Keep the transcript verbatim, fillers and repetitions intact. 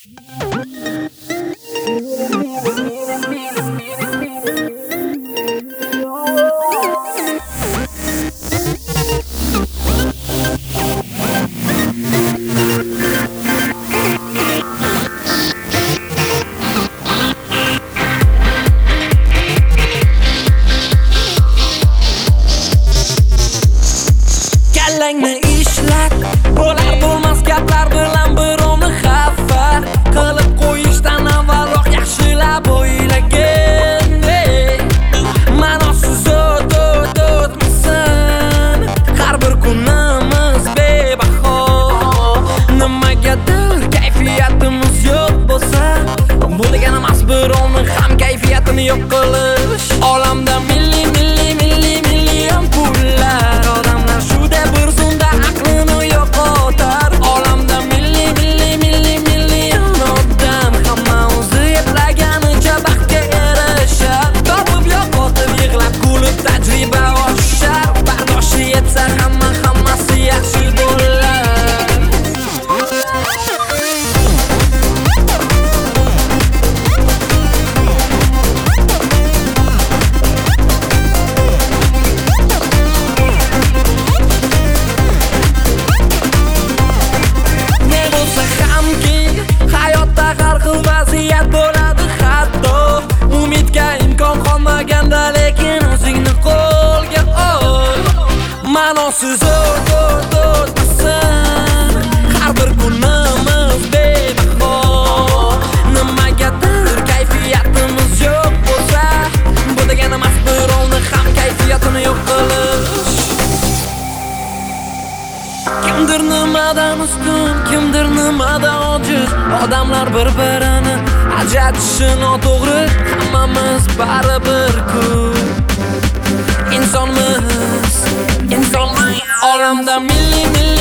Kallangni ishlat, bo'lar bo'lmas gaplar bilan birovni xafa qilib qo'yishdan avvalroq yaxshilab o'ylagin. Ma'nosiz o't o't o'tmasin, har bir kunimiz bebaho. Nimagadir kayfiyatimiz yo'q bo'lsa, bu degani emas birovni ham kayfiyatini yo'q qilish. Olamda milli milli milli million pullar, odamlar shu deb bir zumda aqlini yo'qotar. Olamda milli milli milli million odam, hamma o'zi eplaganicha baxtga erishar. Topib yo'qotib yig'lab kulib tajriba oshar. Bardoshi yetsa hamma hammasi yaxshi bo'lar. Hayotda har xil vaziyat bo'ladi, hatto umidga imkon qolmaganda, lekin o'zingni qo'lga ol. Ma'nosiz o't o't o'tmasin, har bir kunimiz bebaho. Nimagadir kayfiyatimiz yo'q bo'lsa, bu degani emas birovni ham kayfiyatini yo'q qilish. Kimdir nimadan ustun, kimdir nimadan ojiz. Odamlar bir-birini ajratishi noto'g'ri, hammamiz baribir-ku. Insonmiz, insonmiz. Olamda milli milli